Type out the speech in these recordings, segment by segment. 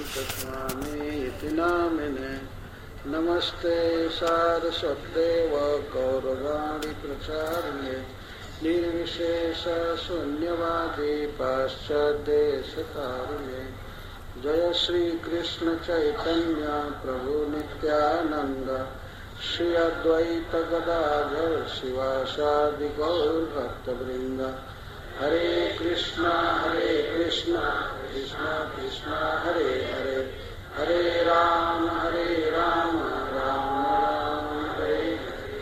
स्वामीति नामिने नमस्ते सारस्वतेव गौरवाणी प्रचार्ये निर्विशेष शून्यवादी पाश्चात्यदेशतारिणे जय श्री कृष्ण चैतन्य प्रभु नित्यानंद श्री अद्वैत गदाधर शिवासादि गौर भक्तवृंद हरे कृष्णा कृष्ण कृष्ण हरे हरे हरे राम राम राम हरे हरे।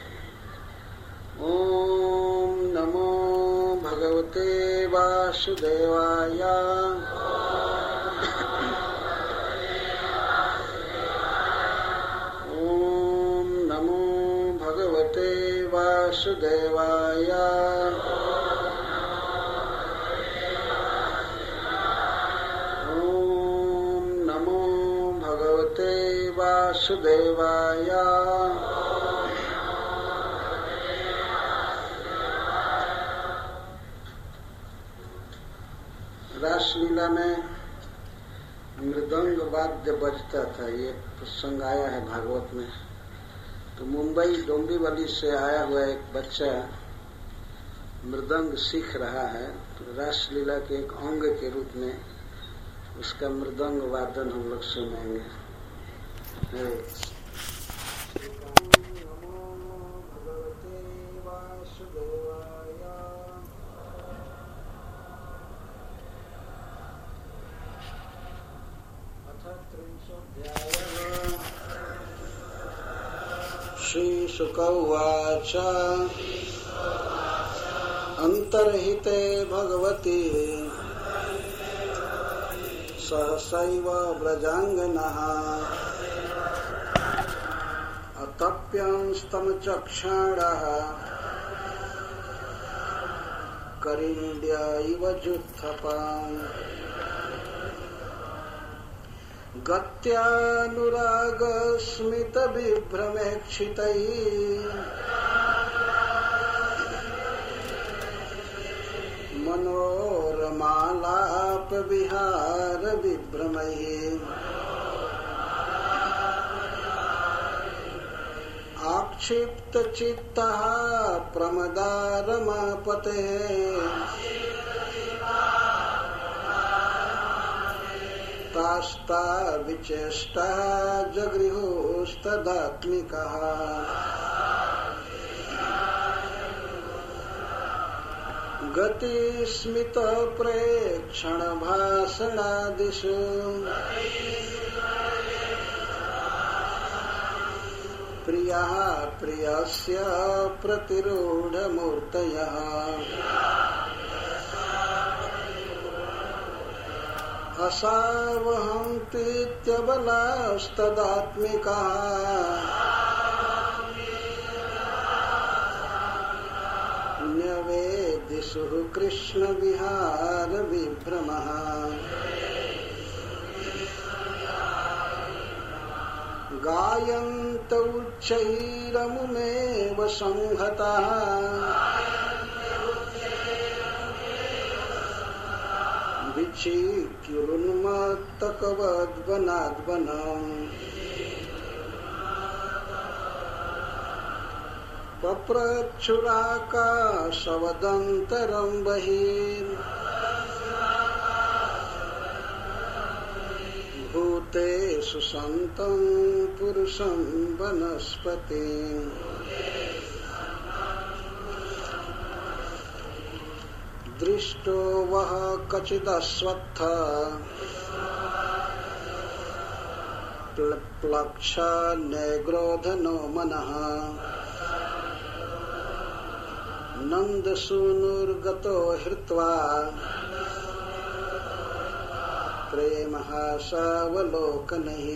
ओम नमो भगवते वासुदेवाय। ओम नमो भगवते वासुदेवाय। वासुदेवाय। रासलीला में मृदंग वाद्य बजता था, ये प्रसंग आया है भागवत में। तो मुंबई डोंबिवली से आया हुआ एक बच्चा मृदंग सीख रहा है, तो रासलीला के एक अंग के रूप में उसका मृदंग वादन हम लोग सुनेंगे। नमो भगवते वासुदेवाय। अथ 30 श्रीशुक उवाच अंतर्हिते भगवती सहसैव व्रजांगनः अतप्यंस्तमचक्षाणः करिन्द्या इव जुत्थपाम् गत्यानुरागस्मितविभ्रमेक्षितैः मनोरमालापविहारविभ्रमैः आक्षिप्तचित्तः प्रमदारमापतेः तास्ता विचेष्टः जगृहुस्तदात्मिकः गतिस्मितप्रेक्षणभाषणादिषु प्रियः प्रियस्य प्रतिरूढमूर्तयः असावहन्तीत्यबलास्तदात्मिकः न्यवेदिषुः कृष्णविहारविभ्रमः गायन्त उच्चैरमुमेव संहतः विचिक्युरुन्मत्तकवद्वनाद्वनम् पप्रच्छुराकाशवदन्तरं बहिः भूतेषु सन्तं पुरुषं वनस्पतिम् दृष्टो वः कचिदश्वत्थ प्लक्षन्यग्रोधनो मनः नन्दसूनुर्गतो हृत्वा प्रेमहासावलोकनैः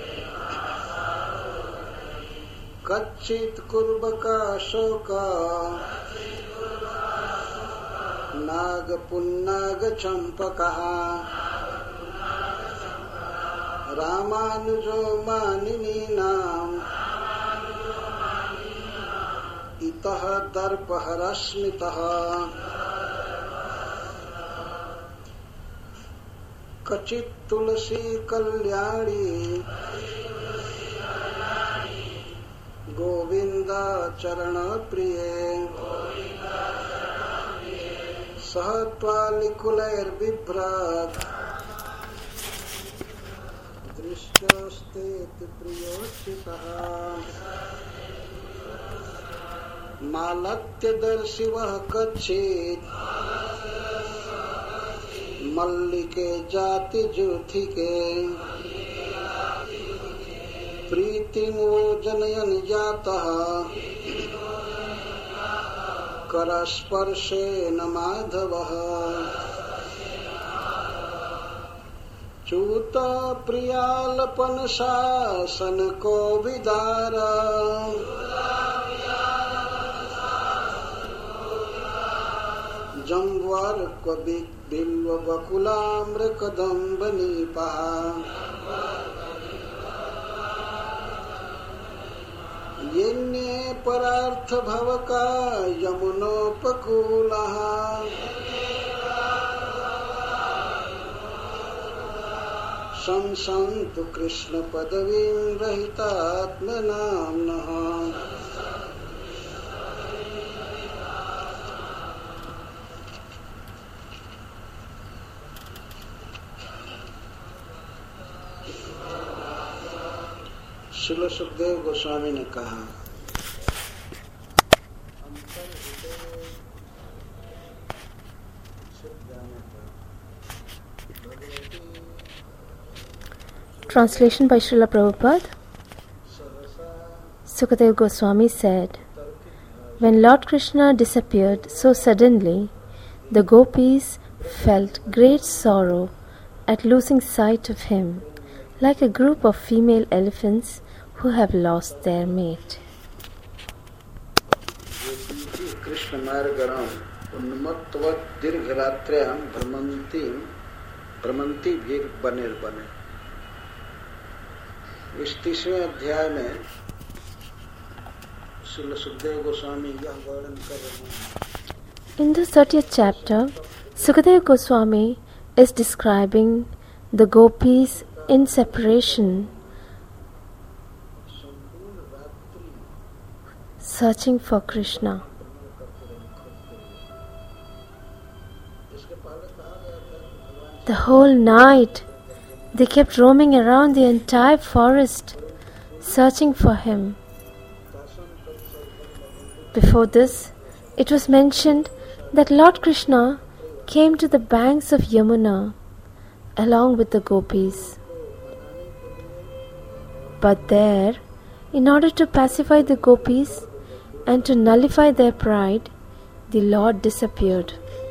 कच्चित् कुर्बकाशोका नागपुन्नागचम्पकः रामानुजो मानिनीनाम् इतः दर्पहरस्मितः कचित तुलसी कल्याणी गोविंद चरण प्रिये सहत्वालिकुलैर्बिभ्रत् दृष्टस्तेति प्रियोचितः मालत्यदर्शिवः कच्चित् मल्लिके जाति जूथिके प्रीतिमो जनयन जातः करस्पर्शेन माधवः चूत प्रियालपन शासन को विदारा जम्वार्क बिल्व बकुलाम्र कदम्ब नीपा येन्ये परार्थ भवका यमुनोपकूलः संसन्तु कृष्ण पदवीं रहितात्मनाम्नः श्रील सुखदेव गोस्वामी ने कहा, Translation by Srila Prabhupada. Sukadeva Goswami said, when Lord Krishna disappeared so suddenly, the gopis felt great sorrow at losing sight of him, like a group of female elephants who have lost their mate. Krishna मार्गरम उन्मत्तवत् दीर्घरात्र्यां भ्रमंती भी बने बने। इस 30वें अध्याय में श्रील सुखदेव गोस्वामी यह वर्णन कर रहे हैं। In the 30th chapter, Sukadeva Goswami is describing the gopis in separation, searching for Krishna. The whole night they kept roaming around the entire forest, searching for him. Before this, it was mentioned that Lord Krishna came to the banks of Yamuna along with the gopis. But there, in order to pacify the gopis and to nullify their pride, the Lord disappeared.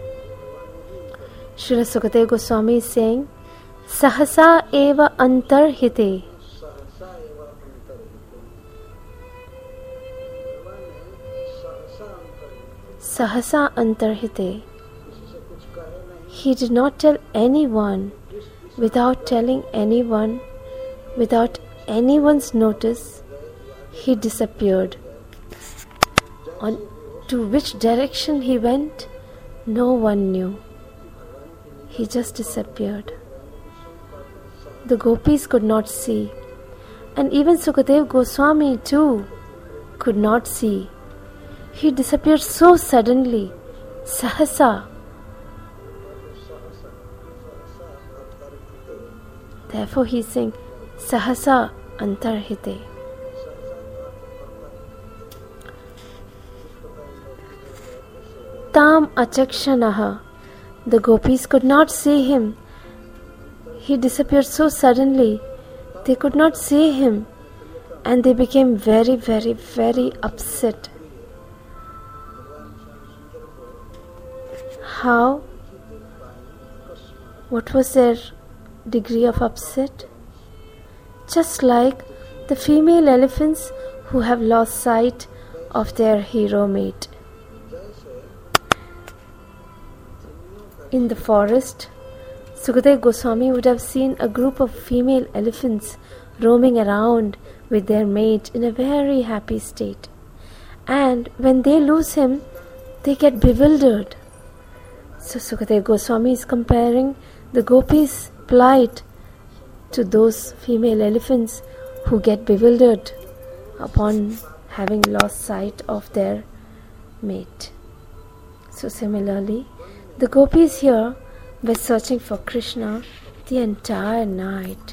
Srila Sukadeva Goswami is saying, Sahasa eva antarhite. Sahasa antarhite. He did not tell anyone, without telling anyone, without anyone's notice, he disappeared. To which direction he went, no one knew. He just disappeared. The gopis could not see, and even Sukadeva Goswami too could not see. He disappeared so suddenly, sahasa. Therefore he is saying, Sahasa antarhite. Tam achakshanaha. The gopis could not see him. He disappeared so suddenly, they could not see him, and they became very, very, very upset. How? What was their degree of upset? Just like the female elephants who have lost sight of their hero mate. In the forest, Sukadeva Goswami would have seen a group of female elephants roaming around with their mate in a very happy state. And when they lose him, they get bewildered. So Sukadeva Goswami is comparing the gopis plight to those female elephants who get bewildered upon having lost sight of their mate. So similarly, the gopis here were searching for Krishna the entire night.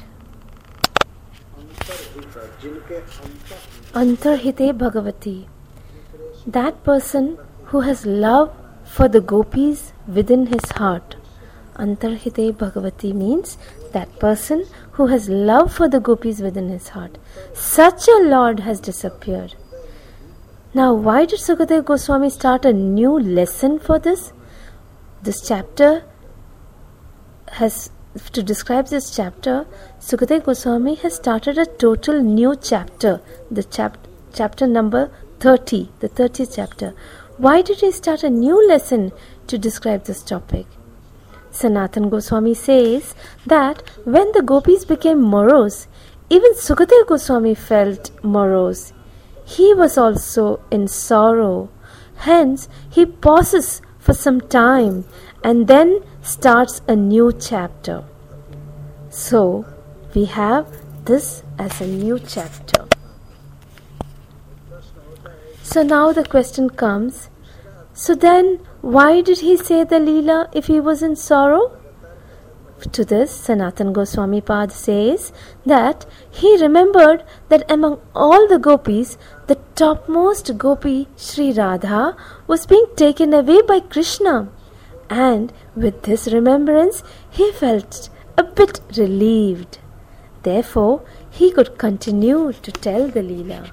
Antarhite Bhagavati. That person who has love for the gopis within his heart. Antarhite Bhagavati means that person who has love for the gopis within his heart. Such a Lord has disappeared. Now, why did Sukadeva Goswami start a new lesson for this? This chapter has, to describe this chapter, Sukadeva Goswami has started a total new chapter, the chapter number 30, the 30th chapter. Why did he start a new lesson to describe this topic? Sanatana Goswami says that when the gopis became morose, even Sukadeva Goswami felt morose. He was also in sorrow. Hence, he pauses for some time and then starts a new chapter. So, we have this as a new chapter. So now the question comes, so then why did he say the Leela if he was in sorrow? To this, Sanatana Goswami Pad says that he remembered that among all the gopis, the topmost gopi, Sri Radha, was being taken away by Krishna. And with this remembrance, he felt a bit relieved. Therefore, he could continue to tell the Leela.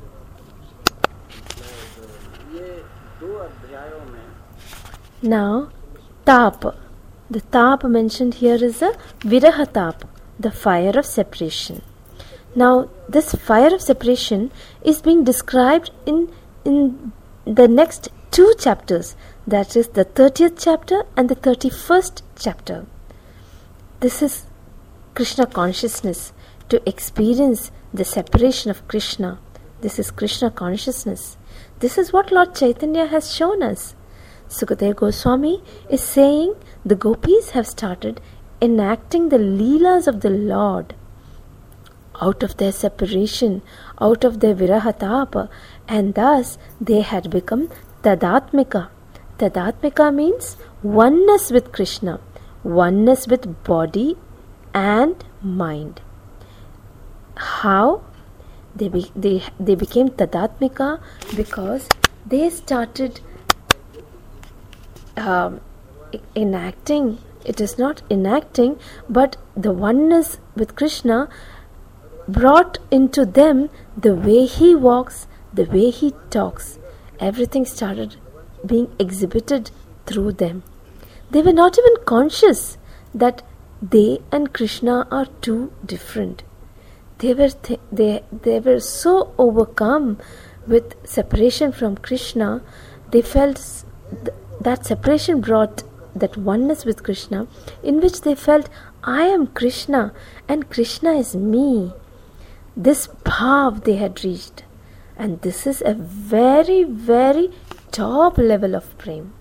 Now, Tap. The Tap mentioned here is a Viraha Tap, the fire of separation. Now, this fire of separation is being described in the next two chapters, that is the 30th chapter and the 31st chapter. This is Krishna consciousness, to experience the separation of Krishna. This is Krishna consciousness. This is what Lord Chaitanya has shown us. Sukadeva Goswami is saying the gopis have started enacting the Leelas of the Lord out of their separation, out of their Virahatapa, and thus they had become Tadatmika. Tadatmika means oneness with Krishna, oneness with body and mind. How? They became Tadatmika because they started enacting. It is not enacting, but the oneness with Krishna brought into them the way he walks, the way he talks. Everything started being exhibited through them. They were not even conscious that they and Krishna are two different. They were so overcome with separation from Krishna. They felt that separation brought that oneness with Krishna, in which they felt, I am Krishna and Krishna is me. This bhav they had reached, and this is a very, very top level of prem.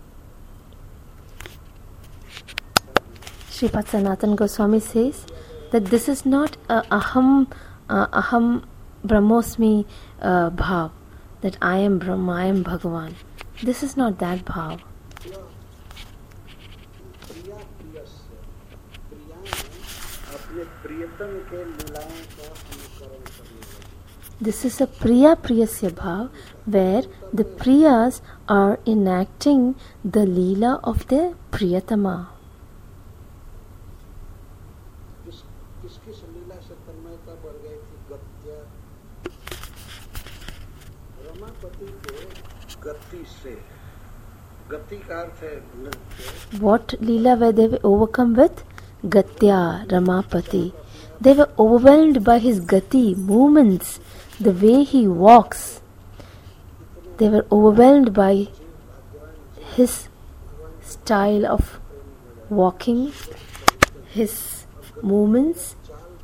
Sripad Sanatana Goswami says that this is not a aham brahmosmi bhav, that I am Brahma, I am Bhagavan. This is not that bhav. This is a Priya Priyasya bhav, where the Priyas are enacting the Leela of their Priyatama. What Leela were they overcome with? Gatya, Ramapati. They were overwhelmed by his gati, movements, the way he walks. They were overwhelmed by his style of walking, his movements,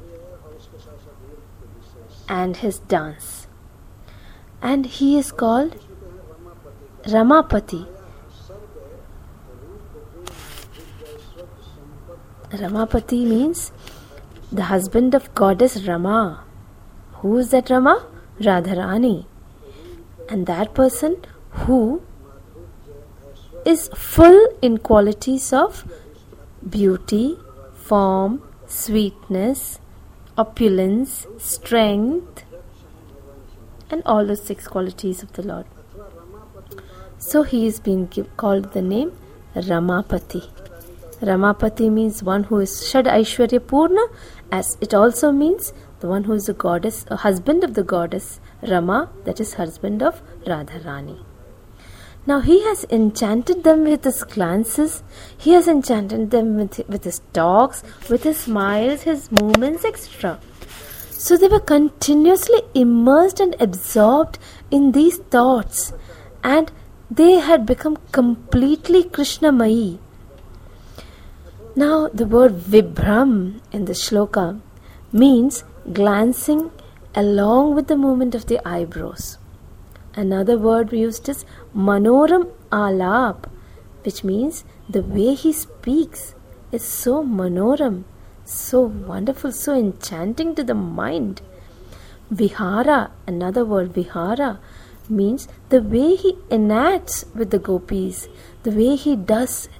and his dance. And he is called Ramapati. Ramapati means the husband of goddess Rama. Who is that Rama? Radharani. And that person who is full in qualities of beauty, form, sweetness, opulence, strength, and all the 6 qualities of the Lord. So he is being called the name Ramapati. Ramapati means one who is Shad Aishwarya Purna, as it also means the one who is a goddess, a husband of the goddess Rama, that is husband of Radharani. Now he has enchanted them with his glances, he has enchanted them with his talks, with his smiles, his movements, etc. So they were continuously immersed and absorbed in these thoughts, and they had become completely Krishnamayi. Now the word Vibram in the shloka means glancing along with the movement of the eyebrows. Another word used is Manoram Alap, which means the way he speaks is so manoram, so wonderful, so enchanting to the mind. Vihara, another word Vihara, means the way he enacts with the gopis, the way he does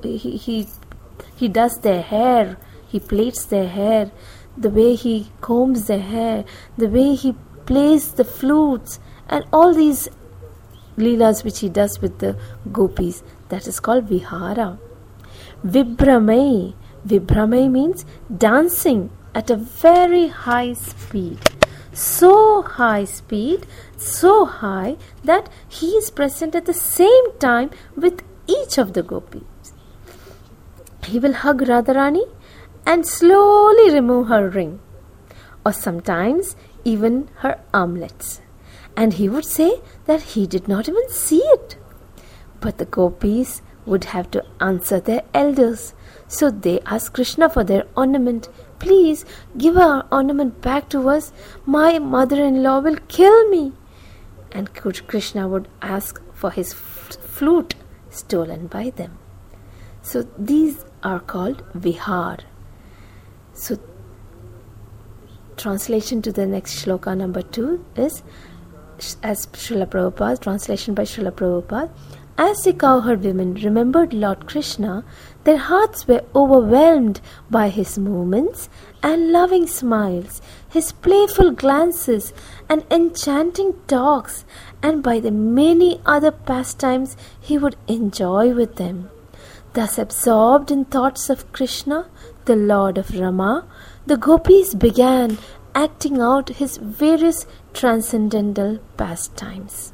their hair, he plaits their hair, the way he combs their hair, the way he plays the flutes, and all these leelas which he does with the gopis, that is called Vihara. Vibramai. Vibramai means dancing at a very high speed. So high speed, so high that he is present at the same time with each of the gopis. He will hug Radharani and slowly remove her ring, or sometimes even her armlets. And he would say that he did not even see it. But the gopis would have to answer their elders. So they asked Krishna for their ornament. Please give our ornament back to us. My mother-in-law will kill me. And Krishna would ask for his flute stolen by them. So these are called Vihar. So translation to the next shloka number 2 is as Srila Prabhupada, translation by Srila Prabhupada. As the cowherd women remembered Lord Krishna, their hearts were overwhelmed by his movements and loving smiles, his playful glances and enchanting talks, and by the many other pastimes he would enjoy with them. Thus absorbed in thoughts of Krishna, the Lord of Rama, the gopis began acting out his various transcendental pastimes.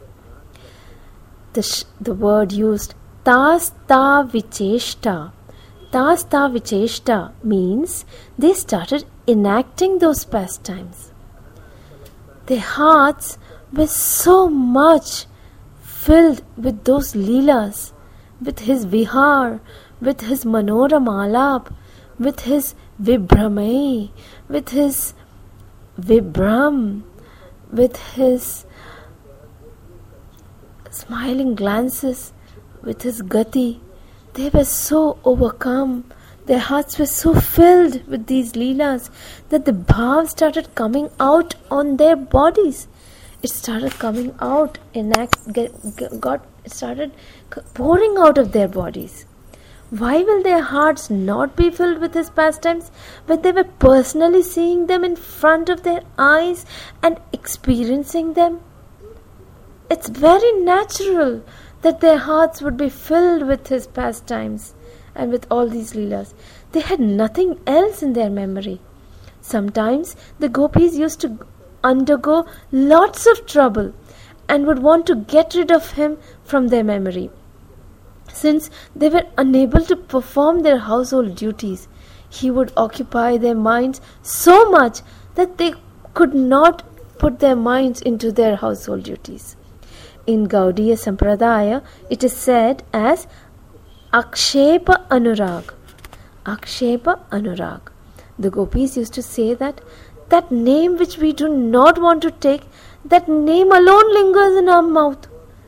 The word used, Tasta Vicheshta. Tasta Vicheshta means they started enacting those pastimes. Their hearts were so much filled with those leelas, with his vihar, with his manoram alap, with his vibramai, with his vibram, with his smiling glances, with his gati. They were so overcome, their hearts were so filled with these leelas that the bhav started coming out on their bodies. It started coming out, it started pouring out of their bodies. Why will their hearts not be filled with his pastimes when they were personally seeing them in front of their eyes and experiencing them? It's very natural that their hearts would be filled with his pastimes and with all these leelas. They had nothing else in their memory. Sometimes the gopis used to undergo lots of trouble and would want to get rid of him from their memory. Since they were unable to perform their household duties, he would occupy their minds so much that they could not put their minds into their household duties. In Gaudiya Sampradaya, it is said as Akshepa Anurag. Akshepa Anurag. The gopis used to say that name which we do not want to take, that name alone lingers in our mouth.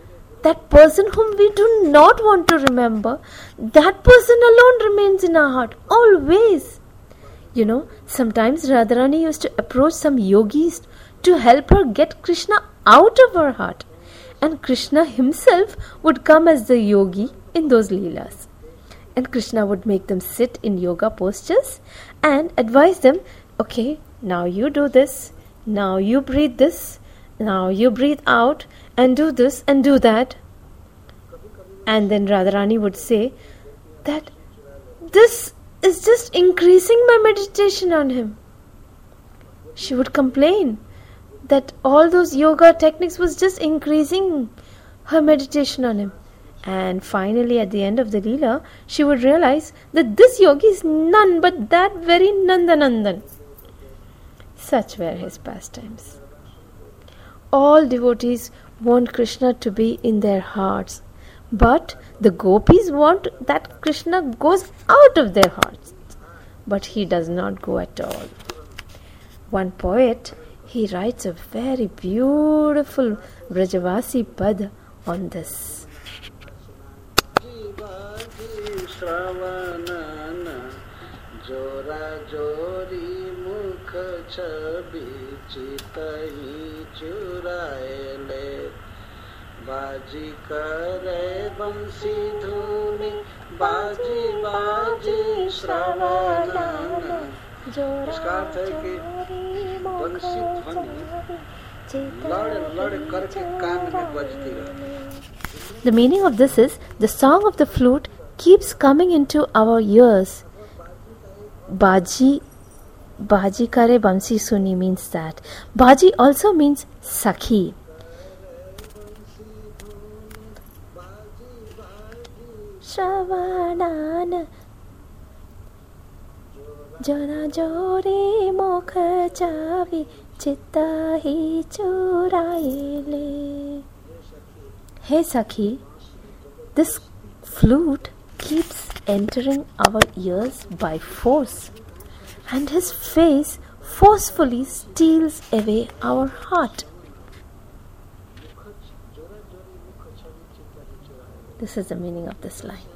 that person whom we do not want to remember, that person alone remains in our heart, always. Sometimes Radharani used to approach some yogis to help her get Krishna out of her heart. And Krishna himself would come as the yogi in those leelas. And Krishna would make them sit in yoga postures and advise them, okay, now you do this, now you breathe this, now you breathe out and do this and do that. And then Radharani would say that this is just increasing my meditation on him. She would complain that all those yoga techniques was just increasing her meditation on him. And finally, at the end of the Leela, she would realize that this yogi is none but that very Nandanandan. Such were his pastimes. All devotees want Krishna to be in their hearts, but the gopis want that Krishna goes out of their hearts. But he does not go at all. One poet, he writes a very beautiful Vrajavasi pad on this. Jora jori mukh chabi chitahi churaele baji kare bansi dhuni baji baji shravanana. इसका अर्थ है कि बंसी ध्वनि लड़ करके कान में बजती रहती. The meaning of this is, the song of the flute keeps coming into our ears. Baji kare bansi suni means that. Baji also means Sakhi. Shravanana Jora jori mukha chavi chitta hi churaile. Hey Sakhi, this flute keeps entering our ears by force, and his face forcefully steals away our heart. This is the meaning of this line.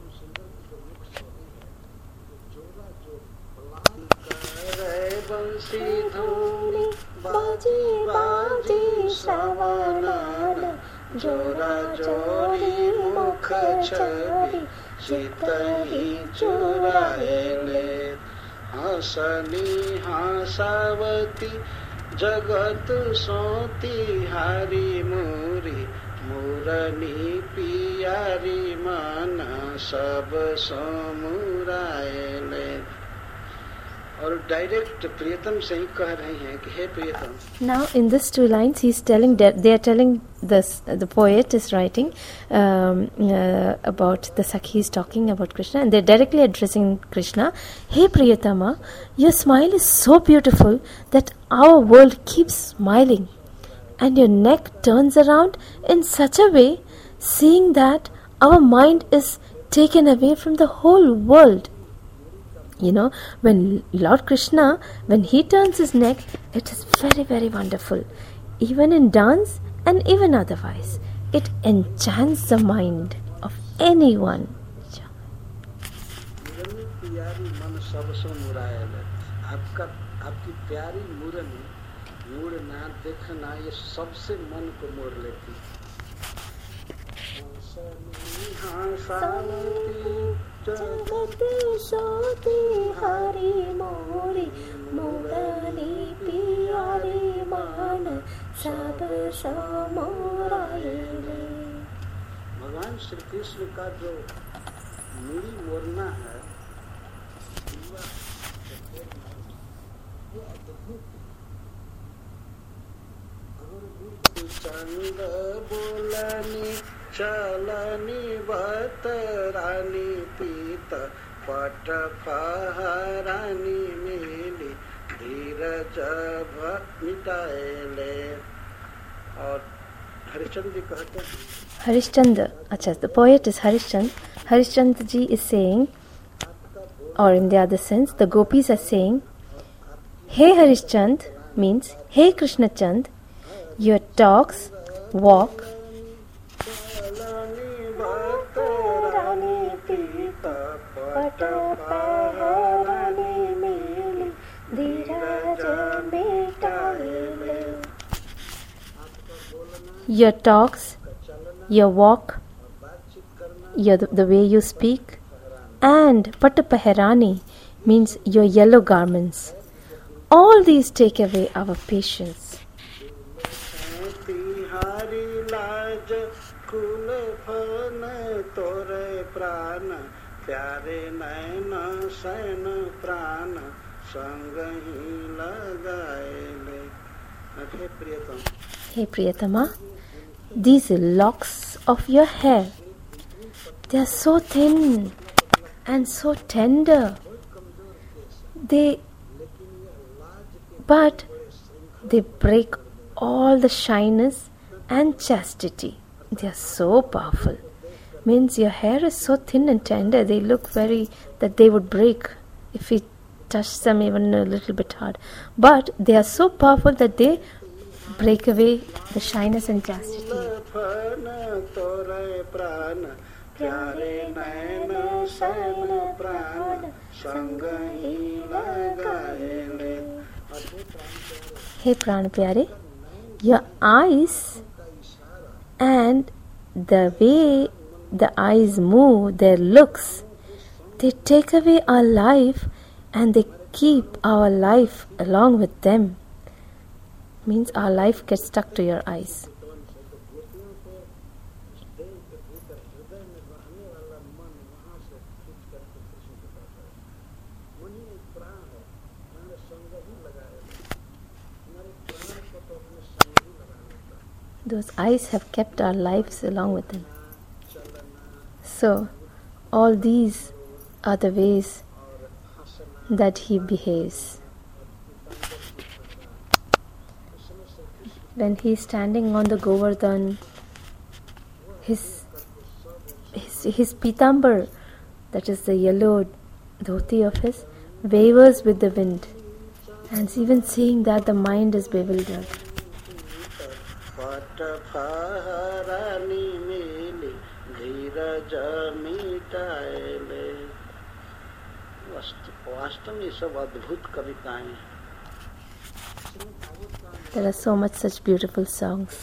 Bansi dhuni baji baji shravanana jora jori mukh chabi chitahi churaele hasani hasavati jagat soti hari muri murani piyari mana sab samuraele. और direct प्रियतम से ही कह रहे हैं कि हे प्रियतम. Now in these two lines they are telling this, the poet is writing about the Sakhis talking about Krishna, and they are directly addressing Krishna. Hey Priyatama, your smile is so beautiful that our world keeps smiling, and your neck turns around in such a way, seeing that our mind is taken away from the whole world. When Lord Krishna, when he turns his neck, it is very, very wonderful. Even in dance and even otherwise, it enchants the mind of anyone. आपकी प्यारी मुरनी मुड़ना देखना ये सबसे मन को मोड़ लेती. जगत सोती हरि मोरी मुरली प्यारी मान सब समोराए. भगवान श्री कृष्ण का जो मुड़ी मोड़ना है चंद बोलनी चलनी बतरानी पीत पट फहरानी मिली धीरज मिटाएले. और हरिश्चंद्र जी कहते हैं, Harishchandra, the poet is Harishchandra. Harishchandra ji is saying, or in the other sense, the gopis are saying, hey Harishchandra means, hey Krishna Chand, your talks, walk, your talks, your walk, the way you speak, and Pattu Paharani means your yellow garments. All these take away our patience. Hey Priyatama, these locks of your hair, they are so thin and so tender. But they break all the shyness and chastity. They are so powerful. Means your hair is so thin and tender, they look that they would break if we touch them even a little bit hard. But they are so powerful that they break away the shyness and chastity. Hey Pran Pyare, your eyes and the way the eyes move, their looks, they take away our life and they keep our life along with them. Means our life gets stuck to your eyes. Those eyes have kept our lives along with them. So, all these are the ways that he behaves. When he is standing on the Govardhan, his pitambar, that is the yellow dhoti of his, wavers with the wind. And even seeing that, the mind is bewildered. There are so much such beautiful songs.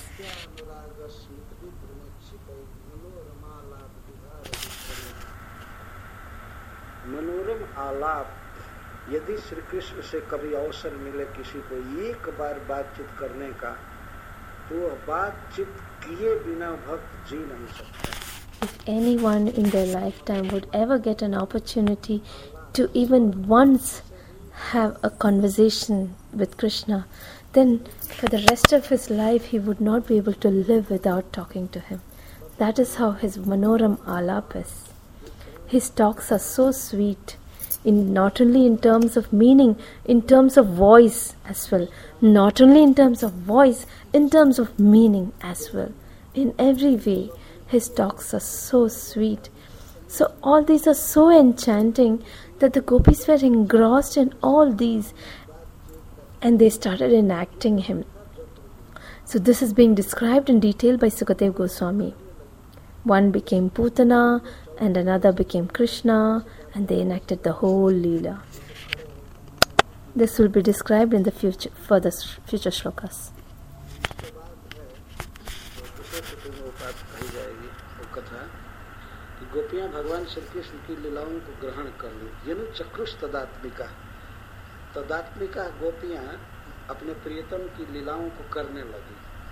मनोरम आलाप, यदि श्री कृष्ण से कभी अवसर मिले किसी को एक बार बातचीत करने का, तो बातचीत किए बिना भक्त जी नहीं सकता. If anyone in their lifetime would ever get an opportunity to even once have a conversation with Krishna, then for the rest of his life he would not be able to live without talking to him. That is how his Manoram Alap is. His talks are so sweet, not only in terms of meaning, in terms of voice as well. Not only in terms of voice, in terms of meaning as well. In every way, his talks are so sweet. So all these are so enchanting that the gopis were engrossed in all these and they started enacting him. So this is being described in detail by Sukadev Goswami. One became Putana and another became Krishna, and they enacted the whole Leela. This will be described in the future shlokas. गोपियां भगवान श्री कृष्ण की लीलाओं को ग्रहण कर ली. यनु चक्रुष तदात्मिका. तदात्मिका गोपियां अपने प्रियतम की लीलाओं को करने लगी.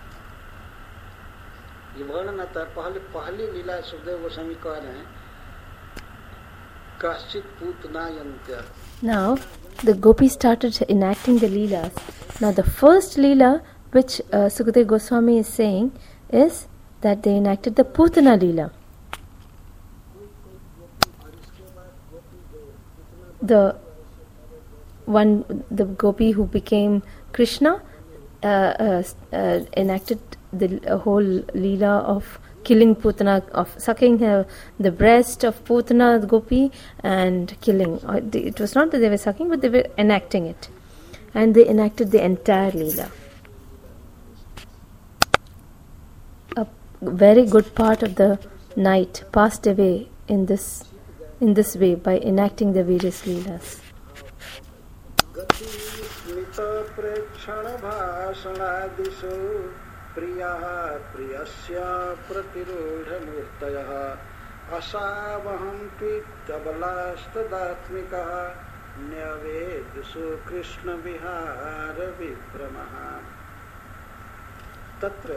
ये वर्णन आता है. पहली लीला सुखदेव गोस्वामी कह रहे हैं, काश्चित पूतनायन्त्य. Now the gopis started enacting the leelas. Now the first leela which Sukadev Goswami is saying is that they enacted the Putana leela. The gopi who became Krishna enacted the whole leela of killing Putana, of sucking the breast of Putana gopi and killing. It was not that they were sucking, but they were enacting it. And they enacted the entire leela. A very good part of the night passed away in this way by enacting the various leelas. प्रियः प्रियस्य प्रतिरूढमूर्तयः असावहं त्वित्तबलास्तदात्मिकः न्यवेदसु कृष्णविहारविभ्रमः तत्र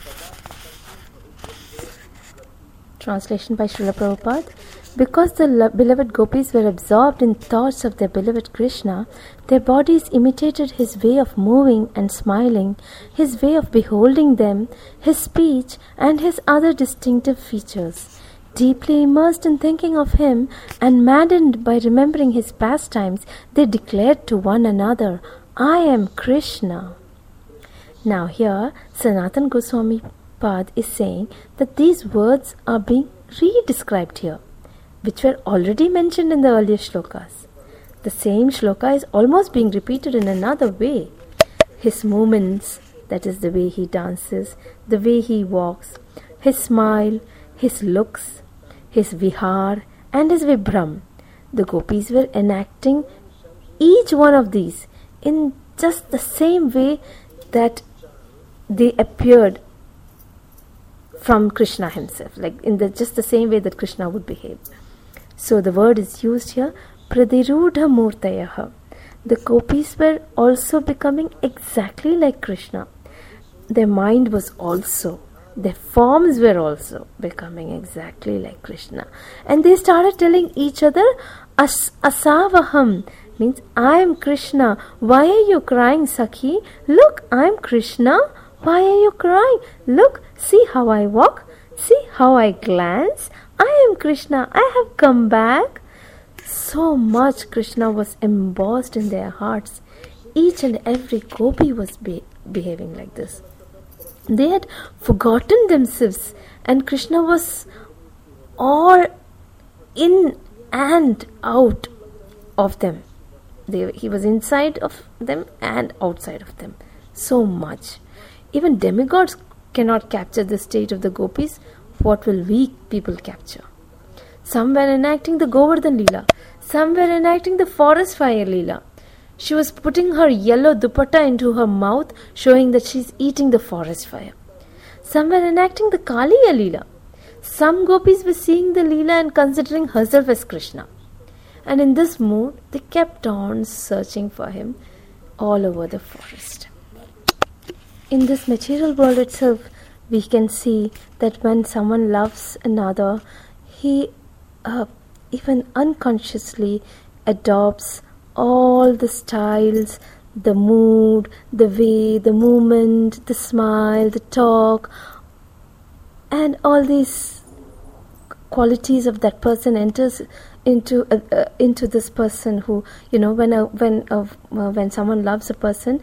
Translation by Srila Prabhupada. Because the beloved gopis were absorbed in thoughts of their beloved Krishna, their bodies imitated his way of moving and smiling, his way of beholding them, his speech, and his other distinctive features. Deeply immersed in thinking of him and maddened by remembering his pastimes, they declared to one another, "I am Krishna." Now here, Sanatana Goswami Pad is saying that these words are being re-described here, which were already mentioned in the earlier shlokas. The same shloka is almost being repeated in another way. His movements, that is the way he dances, the way he walks, his smile, his looks, his vihar and his vibram. The gopis were enacting each one of these in just the same way that they appeared from Krishna himself, like in just the same way that Krishna would behave. So the word is used here, pradirudha murtayaha. The gopis were also becoming exactly like Krishna. Their mind was also, their forms were also becoming exactly like Krishna. And they started telling each other, asavaham, means I am Krishna. Why are you crying, Sakhi? Look, I am Krishna. Why are you crying? Look, see how I walk. See how I glance. I am Krishna. I have come back. So much Krishna was embossed in their hearts. Each and every gopi was behaving like this. They had forgotten themselves, and Krishna was all in and out of them. He was inside of them and outside of them. So much. Even demigods cannot capture the state of the gopis. What will we people capture? Some were enacting the Govardhan Leela. Some were enacting the forest fire Leela. She was putting her yellow dupatta into her mouth, showing that she is eating the forest fire. Some were enacting the Kaliya Leela. Some gopis were seeing the Leela and considering herself as Krishna. And in this mood, they kept on searching for him all over the forest. In this material world itself, we can see that when someone loves another, he even unconsciously adopts all the styles, the mood, the way, the movement, the smile, the talk, and all these qualities of that person enters into this person who, when someone loves a person,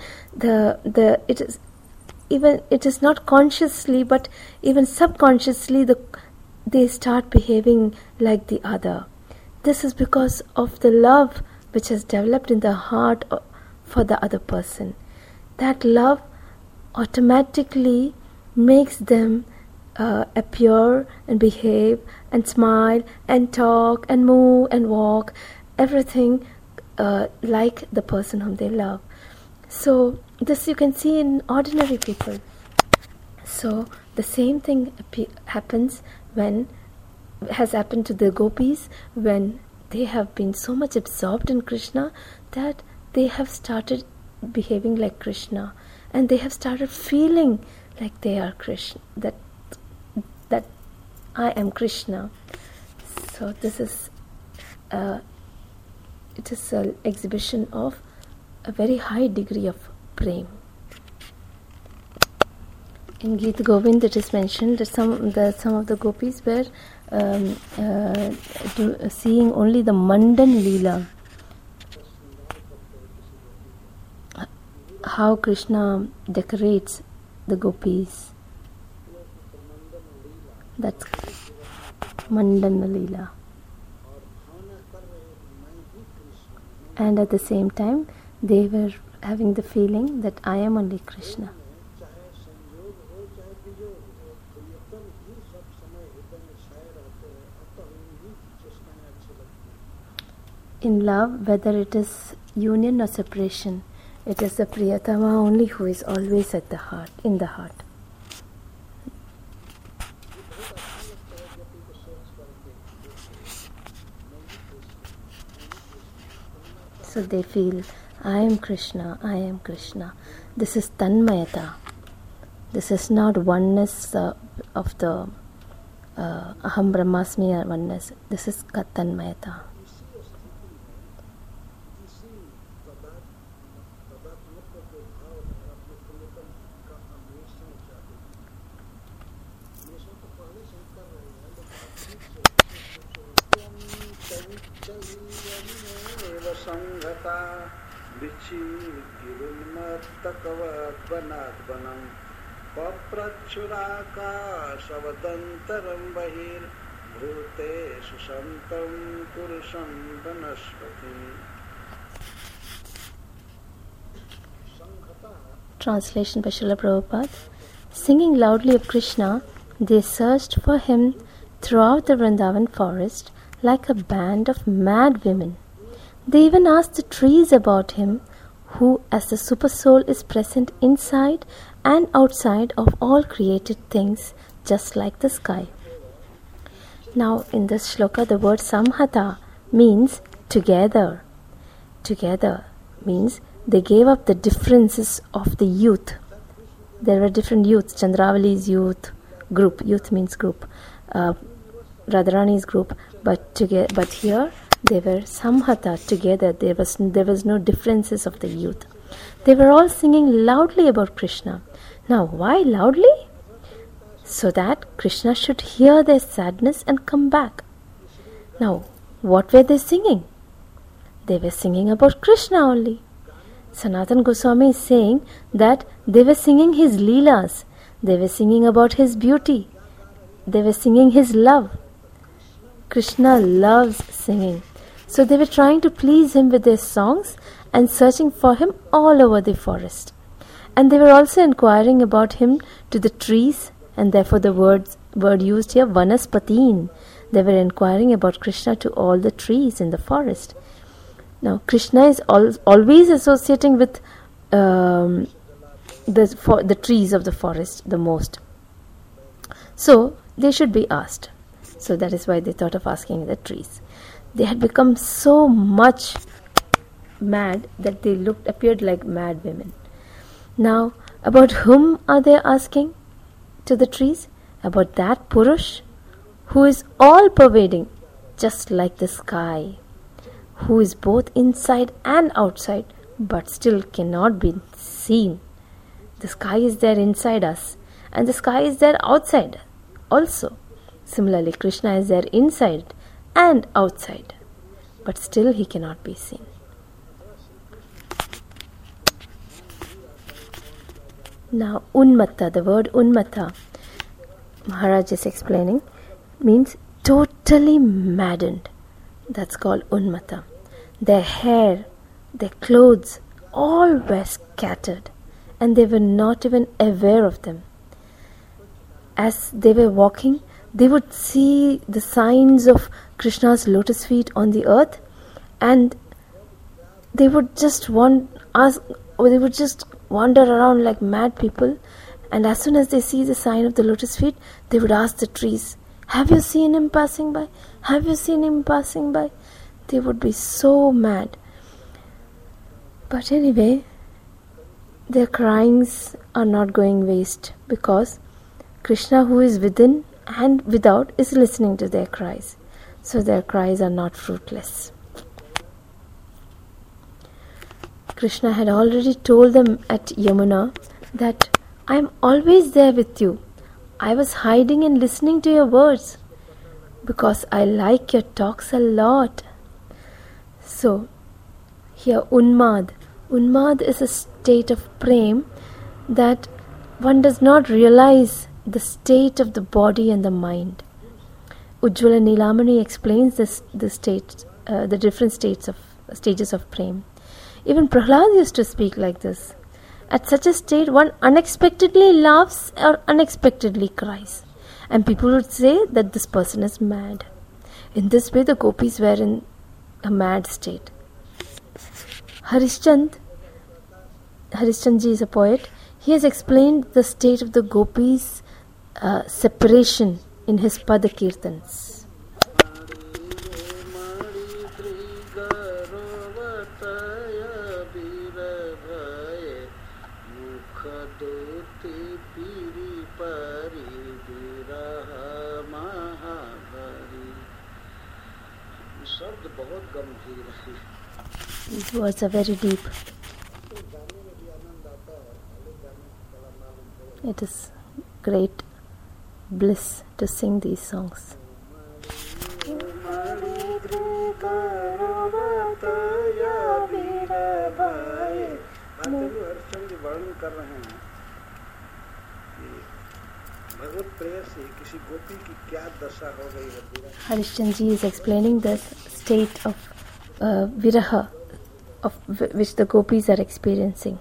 it is not consciously but even subconsciously they start behaving like the other. This is because of the love which has developed in the heart for the other person. That love automatically makes them appear and behave and smile and talk and move and walk, everything like the person whom they love. So this you can see in ordinary people. So the same thing has happened to the gopis when they have been so much absorbed in Krishna that they have started behaving like Krishna, and they have started feeling like they are Krishna, that I am Krishna. So this is it is an exhibition of a very high degree of prem. In Gita Govind it is mentioned that some of the gopis were seeing only the Mandan Leela, how Krishna decorates the gopis. That's Mandan Leela. And at the same time they were having the feeling that I am only Krishna. In love, whether it is union or separation, it is the Priyatama only who is always at the heart, in the heart. So they feel, I am Krishna, I am Krishna. This is Tanmayata. This is not oneness of the Aham Brahmasmi oneness. This is Tanmayata. संघता विचिगिरुन्मत्तकवद्वनाद्वनं पप्रच्छुराकाशवदन्तरं बहिर्भूतेषु सन्तं पुरुषं वनस्पतिम्. Translation by Srila Prabhupada. Singing loudly of Krishna, they searched for him throughout the Vrindavan forest like a band of mad women. They even asked the trees about him, who as the Supersoul is present inside and outside of all created things, just like the sky. Now in this shloka, the word samhata means together. Together means they gave up the differences of the youth. There were different youths. Chandravali's youth group. Youth means group. Radharani's group. But here they were samhata, together. There was no differences of the youth. They were all singing loudly about Krishna. Now, why loudly? So that Krishna should hear their sadness and come back. Now, what were they singing? They were singing about Krishna only. Sanatana Goswami is saying that they were singing his leelas. They were singing about his beauty. They were singing his love. Krishna loves singing. So they were trying to please him with their songs and searching for him all over the forest. And they were also inquiring about him to the trees, and therefore the word used here, vanaspatin. They were inquiring about Krishna to all the trees in the forest. Now Krishna is always associating with the trees of the forest the most. So they should be asked. So that is why they thought of asking the trees. They had become so much mad that they appeared like mad women. Now, about whom are they asking to the trees? About that Purush who is all pervading, just like the sky, who is both inside and outside, but still cannot be seen. The sky is there inside us, and the sky is there outside also. Similarly, Krishna is there inside and outside, but still he cannot be seen. Now, unmatta, the word unmatta, Maharaj is explaining, means totally maddened. That's called unmatta. Their hair, their clothes, all were scattered, and they were not even aware of them. As they were walking, they would see the signs of Krishna's lotus feet on the earth, and they would just wander around like mad people. And as soon as they see the sign of the lotus feet, they would ask the trees, "Have you seen him passing by? Have you seen him passing by?" They would be so mad. But anyway, their cryings are not going waste, because Krishna, who is within and without, is listening to their cries. So their cries are not fruitless. Krishna had already told them at Yamuna that I am always there with you. I was hiding and listening to your words because I like your talks a lot. So here Unmad is a state of prem that one does not realize the state of the body and the mind. Ujjvala Nilamani explains the different stages of prem. Even Prahlad used to speak like this. At such a state, one unexpectedly laughs or unexpectedly cries, and people would say that this person is mad. In this way, the gopis were in a mad state. Harishchandji is a poet. He has explained the state of the gopis' separation in his Pada Kirtans. दूती पीरी परी विरह महाभरी। शब्द बहुत गंभीर है। These words are very deep. It is great bliss to sing these songs. वर्णन कर रहे हैं कि भगवत प्रेय से किसी गोपी की क्या दशा हो गई है। Harishchandra ji is explaining the state of viraha of which the gopis are experiencing.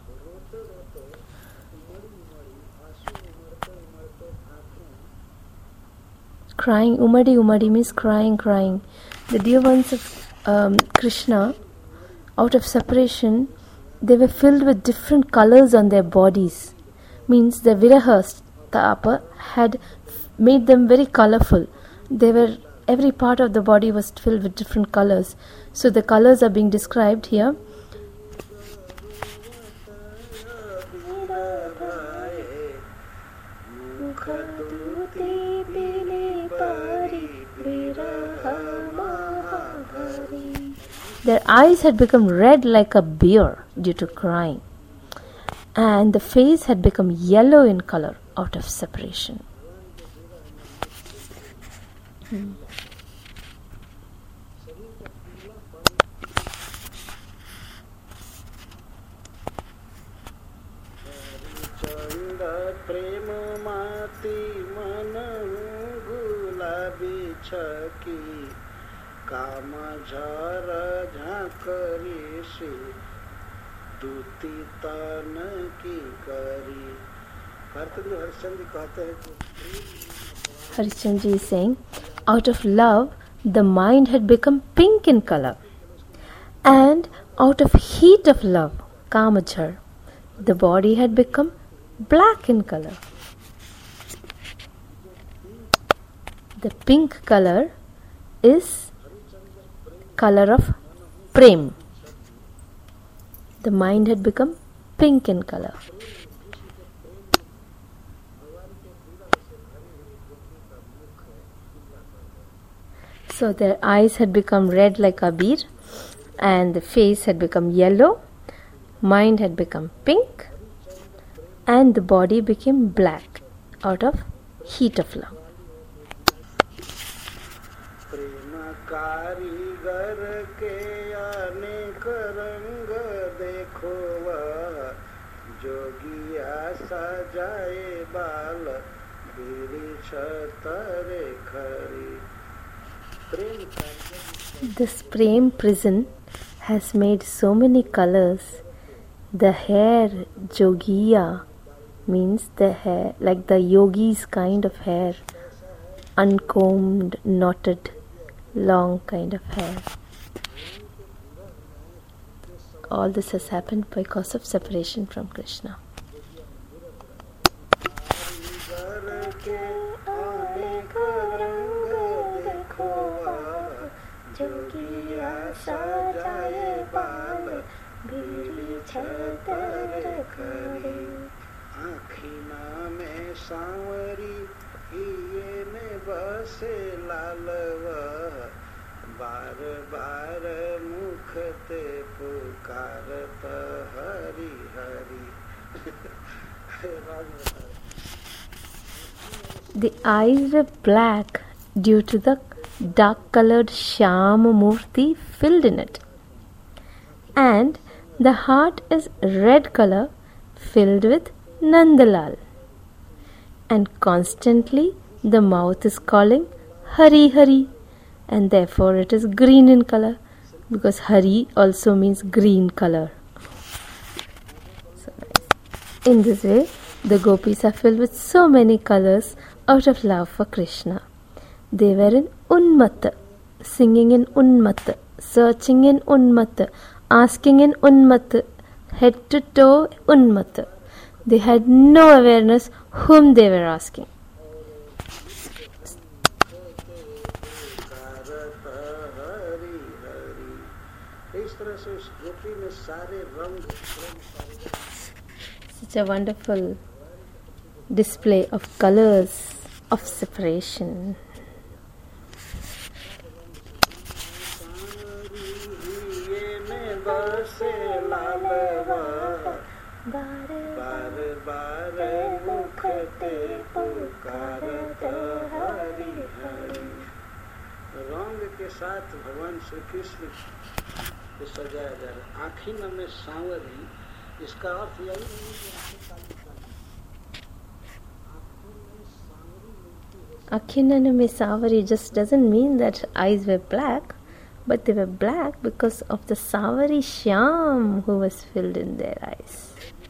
Crying, umadi umadi means crying, crying. The dear ones of Krishna, out of separation, they were filled with different colors on their bodies. Means the viraha tapa had made them very colorful. Every part of the body was filled with different colors. So the colors are being described here. Their eyes had become red like a beer due to crying, and the face had become yellow in color out of separation. प्रेम माती मन गुलाबी छकी काम झर झांकरी से दूती तन की करी। हरिश्चंद्र कहते हैं कि Harishchandra is saying, out of love, the mind had become pink in color, and out of heat of love, kamachar, the body had become black in color. The pink color is color of prem. The mind had become pink in color. So their eyes had become red like abir, and the face had become yellow, mind had become pink, and the body became black out of heat of love. कारीगर के अनेक रंग देखो जोगिया सजाए बाल बिरिछ तरे खरी। This prem prison has made so many colors. The hair jogiya means the hair like the yogi's kind of hair, uncombed, knotted, long kind of hair. All this has happened because of separation from Krishna. आखिना में सांवरी ये में बसे लालवा बार बार मुख ते पुकारत Hari Hari. The eyes were black due to the dark colored Shyama Murti filled in it, and the heart is red color filled with Nandalal, and constantly the mouth is calling Hari Hari, and therefore it is green in color, because Hari also means green color. So nice. In this way, the gopis are filled with so many colors out of love for Krishna. They were in Unmat, singing in Unmat, searching in Unmat, asking in Unmat, head to toe Unmat. They had no awareness whom they were asking. such a wonderful display of colors of separation. रंग के साथ भगवान श्री कृष्ण को सजाया जा रहा है। आँखिन में सांवरी, इसका अर्थ यही Akhinana me savari just doesn't mean that eyes were black, but they were black because of the savari shyam who was filled in their eyes.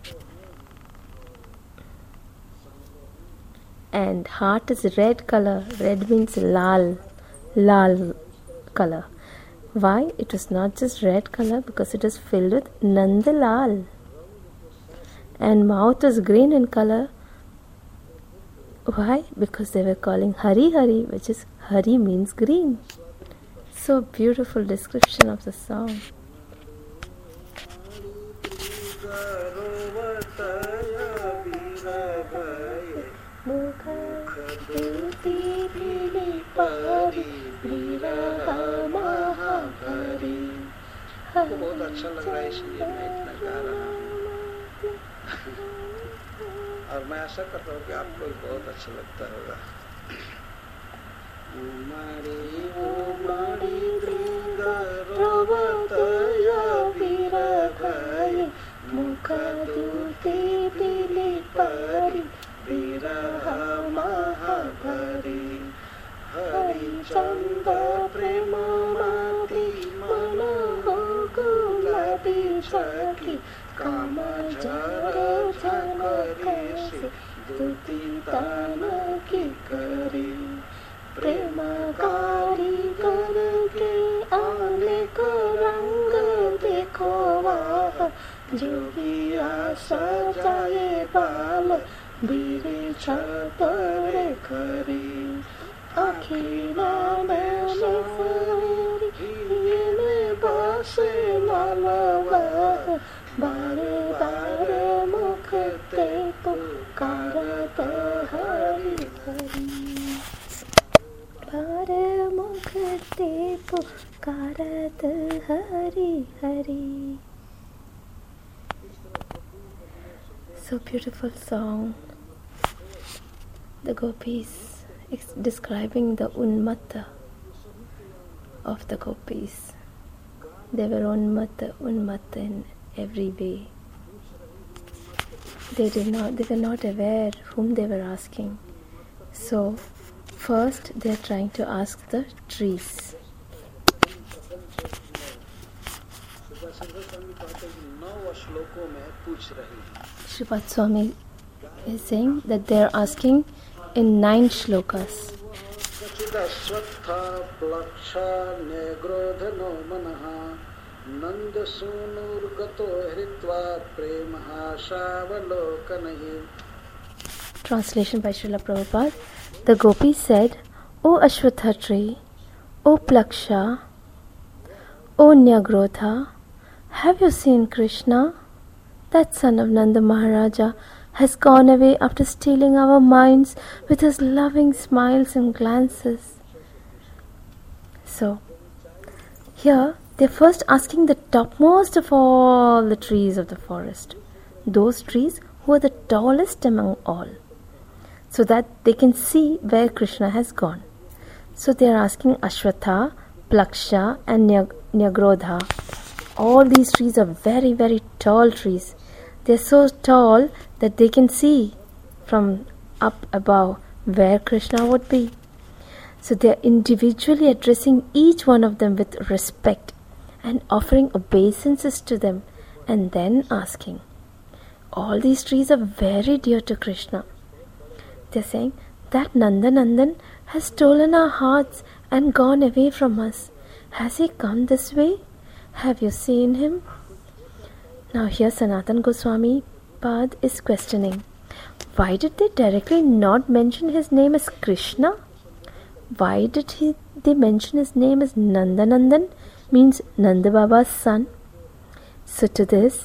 And heart is red color. Red means lal color. Why? It was not just red color because it was filled with Nandalal. And mouth was green in color. Why? Because they were calling Hari Hari, which is Hari means green. So beautiful description of the song. बहुत अच्छा लग रहा है, इसलिए मैं इतना गा रहा हूँ। और मैं आशा करता हूँ कि आपको भी बहुत अच्छा लगता होगा। उमारी उमारी रोवतया वीरभाई, मुख दूती दिली पारी, विरह महाभरी, हरिचंद प्रेम माती मन हो गुलाबी सखी, काम झर झकरी से दूती तान की करी, प्रेम कारीगर के आने को रंग देखो वाह, जोगिया सजाए बाल बीरे छतर करी, अखिला में बसे लालवा, बारे बारे मुख ते पुकारत हरि हरि, बारे मुख ते पुकारत Hari Hari. So beautiful song. The gopis describing the unmata of the gopis. They were unmata in every way. They were not aware whom they were asking. So first they are trying to ask the trees. Shripad Swami is saying that they are asking in 9 shlokas. Translation by Srila Prabhupada. The gopis said, O Ashwatha tree, O Plaksha, O Nyagrodha, have you seen Krishna? That son of Nanda Maharaja has gone away after stealing our minds with his loving smiles and glances. So, here they're first asking the topmost of all the trees of the forest, those trees who are the tallest among all, so that they can see where Krishna has gone. So they are asking Ashwatha, Plaksha and Nyagrodha. All these trees are very, very tall trees. They are so tall that they can see from up above where Krishna would be. So they are individually addressing each one of them with respect and offering obeisances to them and then asking. All these trees are very dear to Krishna. They are saying that Nandanandan has stolen our hearts and gone away from us. Has he come this way? Have you seen him? Now here Sanatana Goswami Pad is questioning. Why did they directly not mention his name as Krishna? Why did they mention his name as Nandanandan? Means Nanda Baba's son. So to this,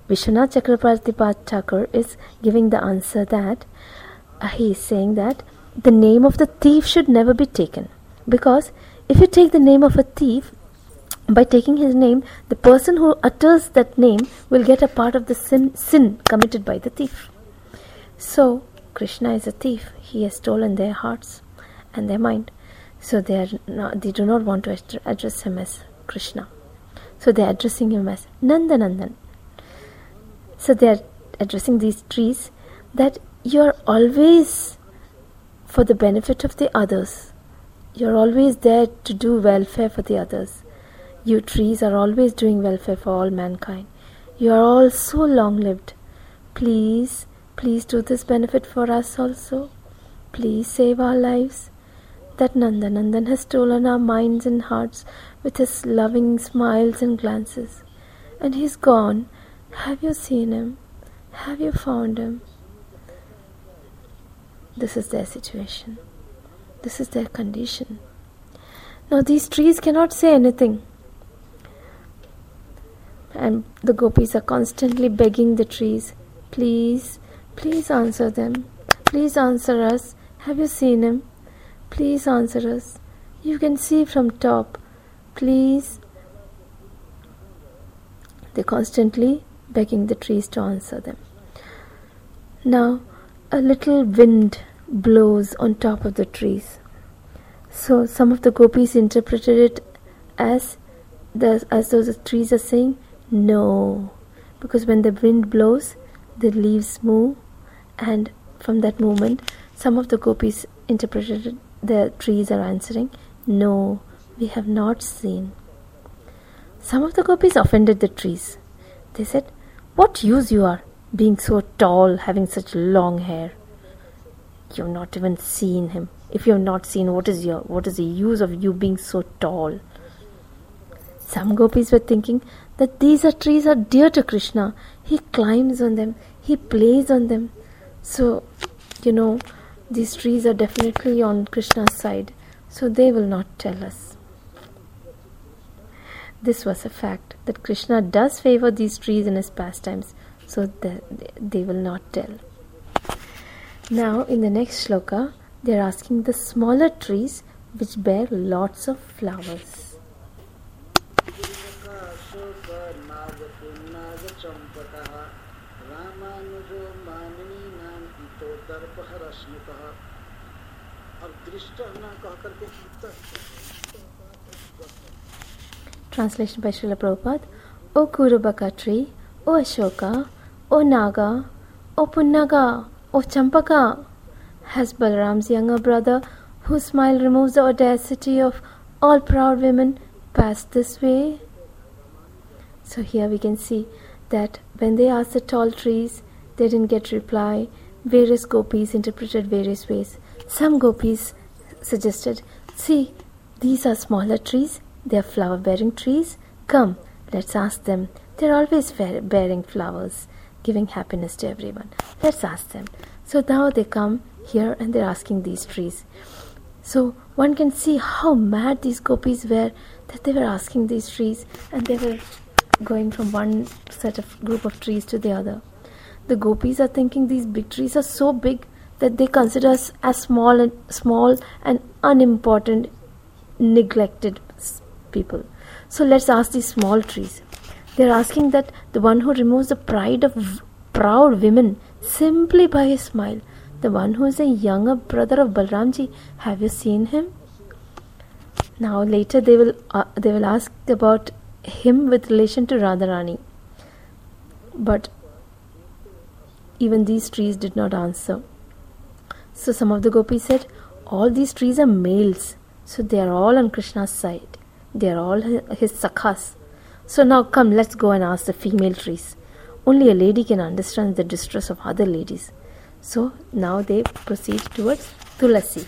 Vishwanath Chakrabarti Thakur is giving the answer that he is saying that the name of the thief should never be taken, because if you take the name of a thief, by taking his name, the person who utters that name will get a part of the sin committed by the thief. So Krishna is a thief. He has stolen their hearts and their mind. So they do not want to address him as Krishna. So they are addressing him as Nandanandan. So they are addressing these trees that you are always for the benefit of the others. You are always there to do welfare for the others. You trees are always doing welfare for all mankind. You are all so long-lived. Please do this benefit for us also. Please save our lives. That Nandanandan has stolen our minds and hearts with his loving smiles and glances. And he's gone. Have you seen him? Have you found him? This is their situation. This is their condition. Now these trees cannot say anything. And the gopis are constantly begging the trees, please answer them. Please answer us. Have you seen him? Please answer us. You can see from top. Please. They're constantly begging the trees to answer them. Now, a little wind blows on top of the trees. So some of the gopis interpreted it as though the trees are saying no, because when the wind blows, the leaves move, and from that moment, some of the gopis interpreted it, the trees are answering no, we have not seen. Some of the gopis offended the trees. They said, what use you are, being so tall, having such long hair? You have not even seen him. If you have not seen, what is the use of you being so tall? Some gopis were thinking that these trees are dear to Krishna. He climbs on them. He plays on them. So, these trees are definitely on Krishna's side. So they will not tell us. This was a fact that Krishna does favor these trees in his pastimes. So they will not tell. Now in the next shloka, they are asking the smaller trees which bear lots of flowers. Translation by Srila Prabhupada. O Kurubaka tree, O Ashoka, O Naga, O Punnaga, O Champaka. Has Balaram's younger brother, whose smile removes the audacity of all proud women, passed this way? So here we can see that when they asked the tall trees, they didn't get reply. Various gopis interpreted various ways. Some gopis suggested, see, these are smaller trees, they are flower-bearing trees. Come, let's ask them. They're always bearing flowers, giving happiness to everyone. Let's ask them. So now they come here and they're asking these trees. So one can see how mad these gopis were, that they were asking these trees and they were going from one set of group of trees to the other. The gopis are thinking these big trees are so big that they consider us as small and unimportant, neglected people. So let's ask these small trees. They're asking that the one who removes the pride of proud women simply by a smile, the one who is a younger brother of Balramji, have you seen him? Now later they will ask about him with relation to Radharani. But even these trees did not answer. So some of the gopis said, all these trees are males, so they are all on Krishna's side. They are all his sakhas. So now come, let's go and ask the female trees. Only a lady can understand the distress of other ladies. So now they proceed towards Tulasi.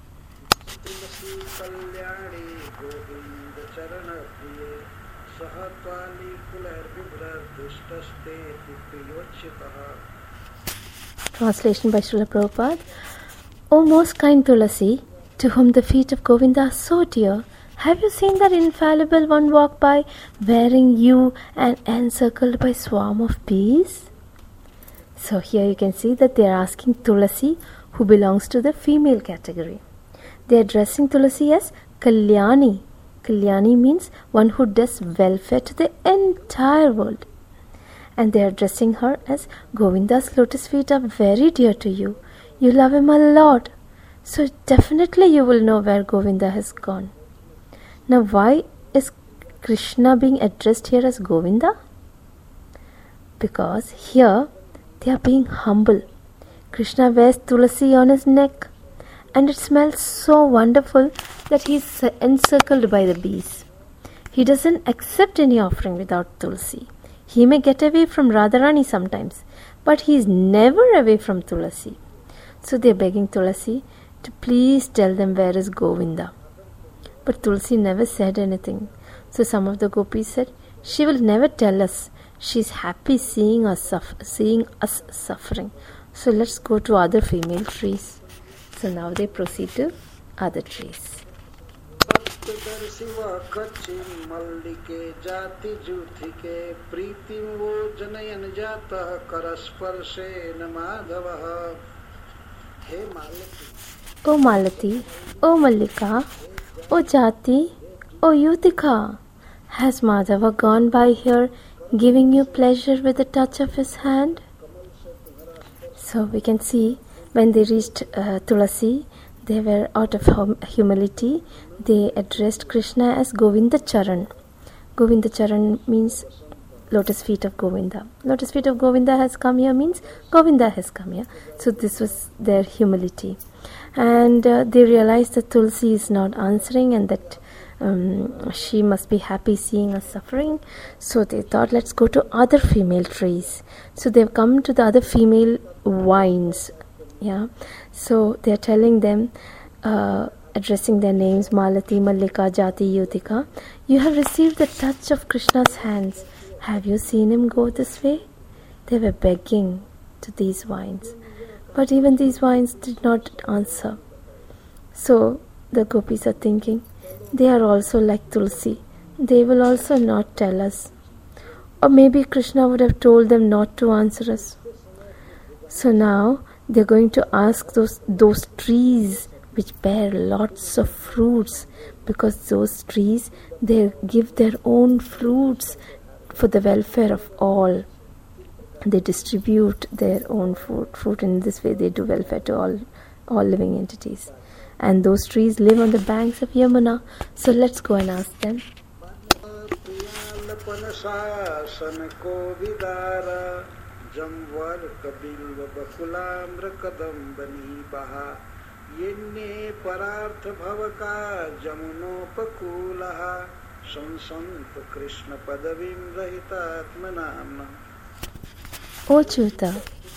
Translation by Srila Prabhupada. O most kind Tulasi, to whom the feet of Govinda are so dear, Have you seen that infallible one walk by wearing you and encircled by swarm of bees? So here you can see that they are asking Tulasi, who belongs to the female category. They are addressing Tulasi as Kalyani. Kalyani means one who does welfare to the entire world. And they are addressing her as Govinda's lotus feet are very dear to you. You love him a lot. So definitely you will know where Govinda has gone. Now why is Krishna being addressed here as Govinda? Because here they are being humble. Krishna wears Tulasi on his neck, and it smells so wonderful that he is encircled by the bees. He doesn't accept any offering without Tulasi. He may get away from Radharani sometimes, but he is never away from Tulasi. So they are begging Tulasi to please tell them where is Govinda. But Tulasi never said anything. So some of the gopis said, she will never tell us. She is happy seeing us suffering. So let's go to other female trees. So now they proceed to other trees. O Malati, O Mallika, O Jati, O Yutika, has Madhava gone by here giving you pleasure with the touch of his hand? So we can see when they reached Tulasi, they were out of humility. They addressed Krishna as Govinda Charan. Govinda Charan means lotus feet of Govinda. Lotus feet of Govinda has come here means Govinda has come here. So this was their humility. And they realized that Tulsi is not answering and that she must be happy seeing us suffering. So they thought, let's go to other female trees. So they've come to the other female vines. Yeah. So they're telling them, addressing their names, Malati, Mallika, Jati, Yutika, you have received the touch of Krishna's hands. Have you seen him go this way? They were begging to these vines. But even these vines did not answer. So the gopis are thinking, they are also like Tulsi. They will also not tell us. Or maybe Krishna would have told them not to answer us. So now they are going to ask those trees which bear lots of fruits, because those trees, they give their own fruits for the welfare of all. They distribute their own fruit. In this way they do welfare to all living entities. And those trees live on the banks of Yamuna. So let's go and ask them. O Chuta.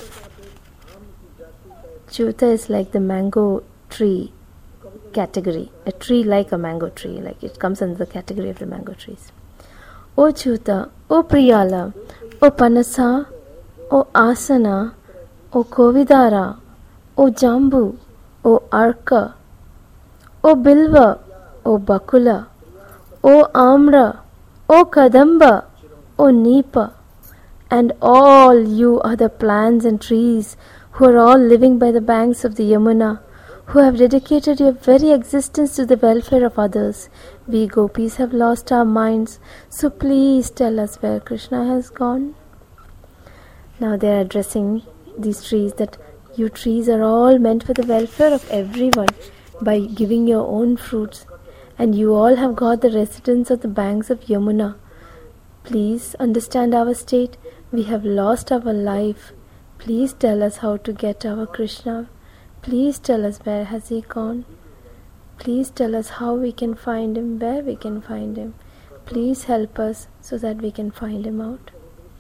Chuta is like the mango tree category. A tree like a mango tree. Like it comes under the category of the mango trees. O Chuta, O Priyala, O Panasa, O Asana, O Kovidara, O Jambu, O Arka, O Bilva, O Bakula, O Amra, O Kadamba, O Nipa, and all you other plants and trees who are all living by the banks of the Yamuna, who have dedicated your very existence to the welfare of others. We gopis have lost our minds, so please tell us where Krishna has gone. Now they are addressing these trees that you trees are all meant for the welfare of everyone by giving your own fruits, and you all have got the residence of the banks of Yamuna. Please understand our state. We have lost our life. Please tell us how to get our Krishna. Please tell us where has he gone. Please tell us how we can find him, where we can find him. Please help us so that we can find him out.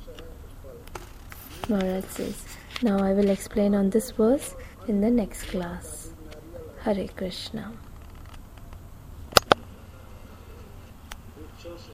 Maharaj says, now I will explain on this verse in the next class. Hare Krishna.